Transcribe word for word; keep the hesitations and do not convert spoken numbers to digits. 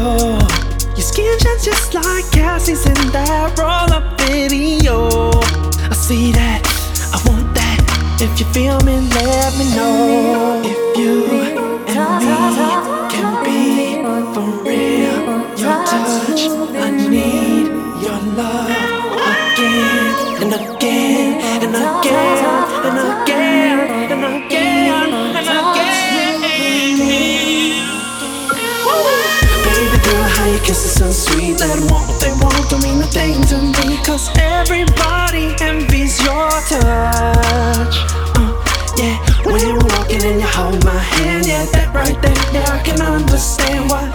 Oh, your skin shines just like Cassie's in that roll-up video. I see that, I want that. If you feel me, let me know. If you and me can be for real, your touch, I need your love again and again and again and again and again and again. Baby girl, how you kiss is so sweet. Let them want what they want, don't mean a thing to me. Cause everybody envies your touch. uh, Yeah, when you're walking and you hold my hand, yeah, that right there, yeah, I can understand why